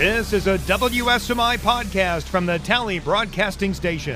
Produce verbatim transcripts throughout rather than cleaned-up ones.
This is a W S M I podcast from the Tally Broadcasting Station.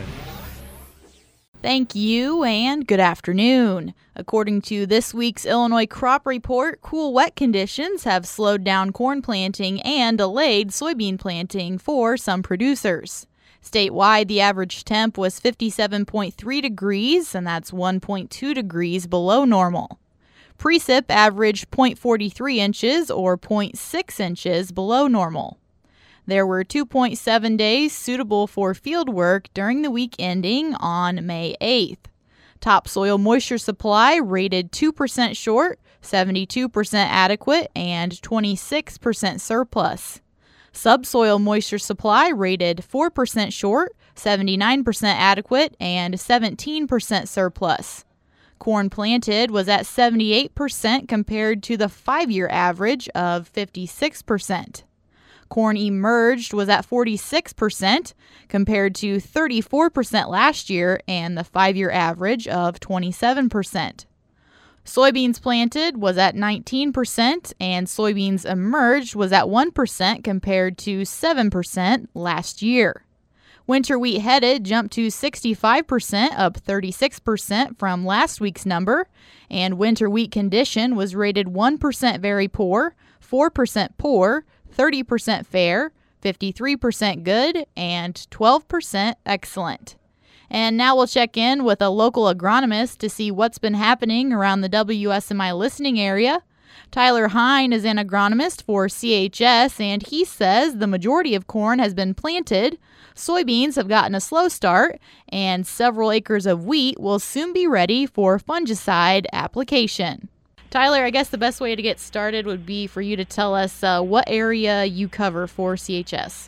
Thank you and good afternoon. According to this week's Illinois crop report, cool, wet conditions have slowed down corn planting and delayed soybean planting for some producers. Statewide, the average temp was fifty-seven point three degrees, and that's one point two degrees below normal. Precip averaged zero point four three inches or zero point six inches below normal. There were two point seven days suitable for field work during the week ending on May eighth. Topsoil moisture supply rated two percent short, seventy-two percent adequate, and twenty-six percent surplus. Subsoil moisture supply rated four percent short, seventy-nine percent adequate, and seventeen percent surplus. Corn planted was at seventy-eight percent compared to the five-year average of fifty-six percent. Corn emerged was at forty-six percent compared to thirty-four percent last year and the five-year average of twenty-seven percent. Soybeans planted was at nineteen percent and soybeans emerged was at one percent compared to seven percent last year. Winter wheat headed jumped to sixty-five percent, up thirty-six percent from last week's number, and winter wheat condition was rated one percent very poor, four percent poor, thirty percent fair, fifty-three percent good, and twelve percent excellent. And now we'll check in with a local agronomist to see what's been happening around the W S M I listening area. Tyler Hein is an agronomist for C H S, and he says the majority of corn has been planted, soybeans have gotten a slow start, and several acres of wheat will soon be ready for fungicide application. Tyler, I guess the best way to get started would be for you to tell us uh, what area you cover for C H S.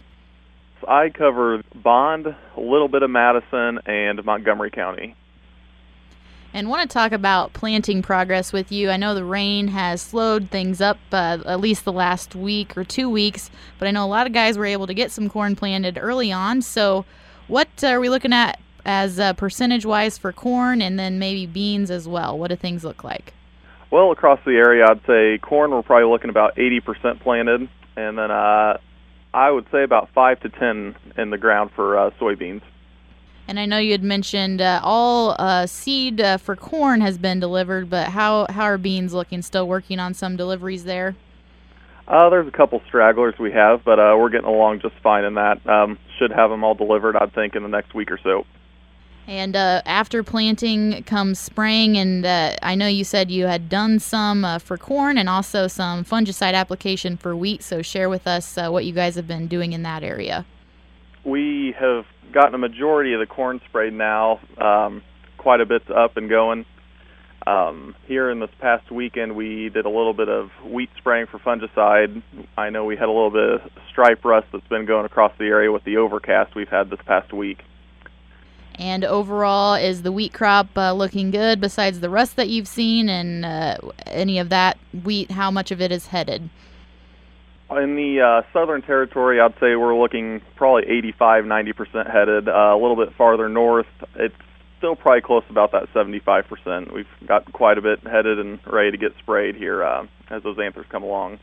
I cover Bond, a little bit of Madison, and Montgomery County. And want to talk about planting progress with you. I know the rain has slowed things up uh, at least the last week or two weeks, but I know a lot of guys were able to get some corn planted early on. So what are we looking at as uh, percentage-wise for corn and then maybe beans as well? What do things look like? Well, across the area, I'd say corn, we're probably looking about eighty percent planted, and then uh, I would say about five to ten in the ground for uh, soybeans. And I know you had mentioned uh, all uh, seed uh, for corn has been delivered, but how, how are beans looking? Still working on some deliveries there? Uh, there's a couple stragglers we have, but uh, we're getting along just fine in that. Um, should have them all delivered, I'd think, in the next week or so. And uh, after planting comes spraying, and uh, I know you said you had done some uh, for corn and also some fungicide application for wheat, so share with us uh, what you guys have been doing in that area. We have gotten a majority of the corn sprayed now, um, quite a bit's up and going. Um, here in this past weekend, we did a little bit of wheat spraying for fungicide. I know we had a little bit of stripe rust that's been going across the area with the overcast we've had this past week. And overall, is the wheat crop uh, looking good besides the rust that you've seen, and uh, any of that wheat, how much of it is headed? In the uh, southern territory, I'd say we're looking probably eighty-five, ninety percent headed. Uh, a little bit farther north, it's still probably close to about that seventy-five percent. We've got quite a bit headed and ready to get sprayed here uh, as those anthers come along.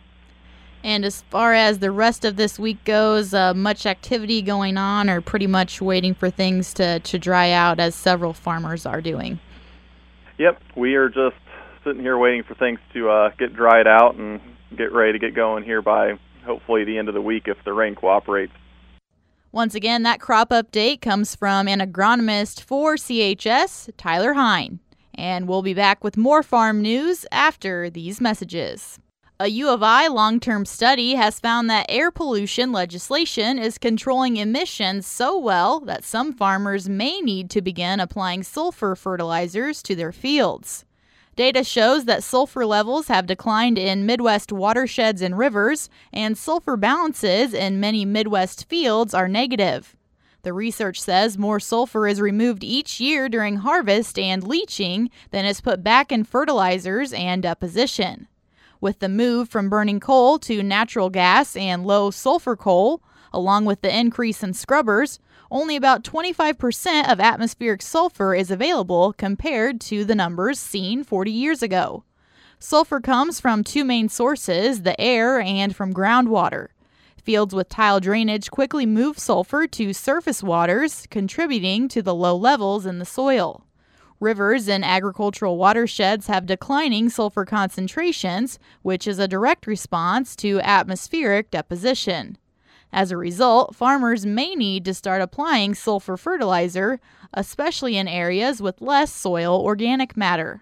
And as far as the rest of this week goes, uh, much activity going on, or pretty much waiting for things to, to dry out, as several farmers are doing? Yep, we are just sitting here waiting for things to uh, get dried out and get ready to get going here by hopefully the end of the week if the rain cooperates. Once again, that crop update comes from an agronomist for C H S, Tyler Hein. And we'll be back with more farm news after these messages. A U of I long-term study has found that air pollution legislation is controlling emissions so well that some farmers may need to begin applying sulfur fertilizers to their fields. Data shows that sulfur levels have declined in Midwest watersheds and rivers, and sulfur balances in many Midwest fields are negative. The research says more sulfur is removed each year during harvest and leaching than is put back in fertilizers and deposition. With the move from burning coal to natural gas and low sulfur coal, along with the increase in scrubbers, only about twenty-five percent of atmospheric sulfur is available compared to the numbers seen forty years ago. Sulfur comes from two main sources, the air and from groundwater. Fields with tile drainage quickly move sulfur to surface waters, contributing to the low levels in the soil. Rivers and agricultural watersheds have declining sulfur concentrations, which is a direct response to atmospheric deposition. As a result, farmers may need to start applying sulfur fertilizer, especially in areas with less soil organic matter.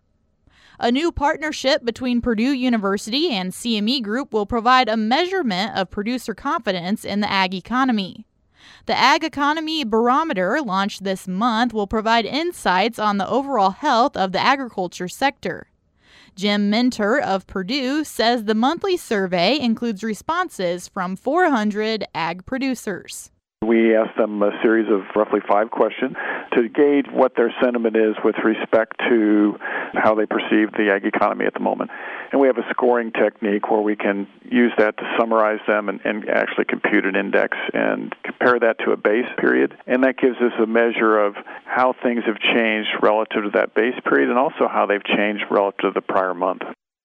A new partnership between Purdue University and C M E Group will provide a measurement of producer confidence in the ag economy. The Ag Economy Barometer, launched this month, will provide insights on the overall health of the agriculture sector. Jim Minter of Purdue says the monthly survey includes responses from four hundred ag producers. We asked them a series of roughly five questions to gauge what their sentiment is with respect to how they perceive the ag economy at the moment. And we have a scoring technique where we can use that to summarize them and, and actually compute an index and compare that to a base period. And that gives us a measure of how things have changed relative to that base period and also how they've changed relative to the prior month.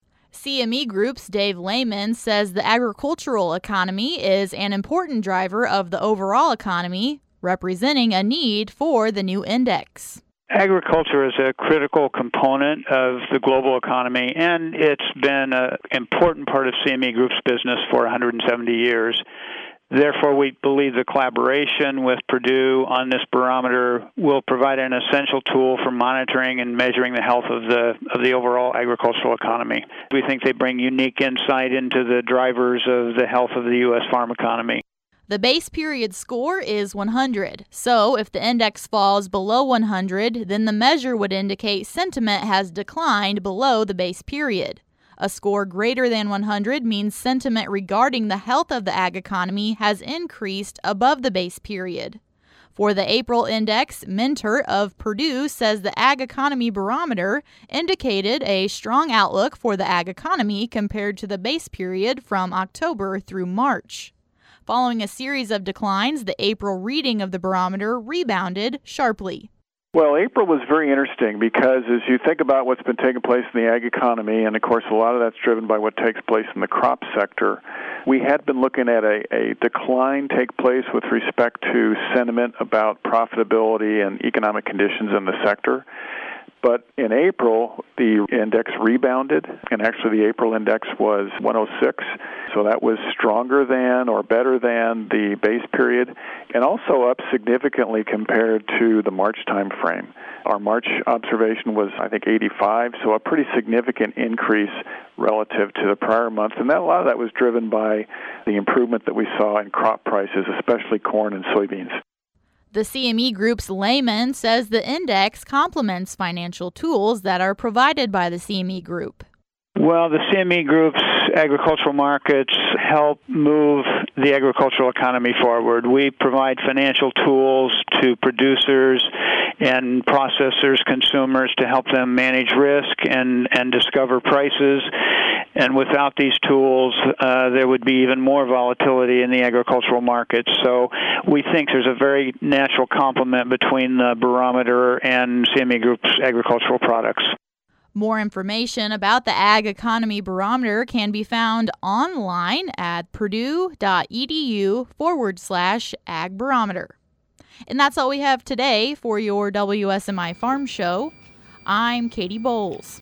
C M E Group's Dave Lehman says the agricultural economy is an important driver of the overall economy, representing a need for the new index. Agriculture is a critical component of the global economy, and it's been an important part of C M E Group's business for one hundred seventy years. Therefore, we believe the collaboration with Purdue on this barometer will provide an essential tool for monitoring and measuring the health of the of the overall agricultural economy. We think they bring unique insight into the drivers of the health of the U S farm economy. The base period score is one hundred, so if the index falls below one hundred, then the measure would indicate sentiment has declined below the base period. A score greater than one hundred means sentiment regarding the health of the ag economy has increased above the base period. For the April index, Minter of Purdue says the Ag Economy Barometer indicated a strong outlook for the ag economy compared to the base period from October through March. Following a series of declines, the April reading of the barometer rebounded sharply. Well, April was very interesting because as you think about what's been taking place in the ag economy, and of course a lot of that's driven by what takes place in the crop sector, we had been looking at a, a decline take place with respect to sentiment about profitability and economic conditions in the sector. But in April, the index rebounded, and actually the April index was one oh six, so that was stronger than or better than the base period, and also up significantly compared to the March time frame. Our March observation was, I think, eighty-five, so a pretty significant increase relative to the prior month, and that, a lot of that was driven by the improvement that we saw in crop prices, especially corn and soybeans. The C M E Group's Lehman says the index complements financial tools that are provided by the C M E Group. Well, the C M E Group's agricultural markets help move the agricultural economy forward. We provide financial tools to producers and processors, consumers, to help them manage risk and, and discover prices. And without these tools, uh, there would be even more volatility in the agricultural markets. So we think there's a very natural complement between the barometer and C M E Group's agricultural products. More information about the Ag Economy Barometer can be found online at purdue.edu forward slash ag barometer. And that's all we have today for your W S M I Farm Show. I'm Katie Bowles.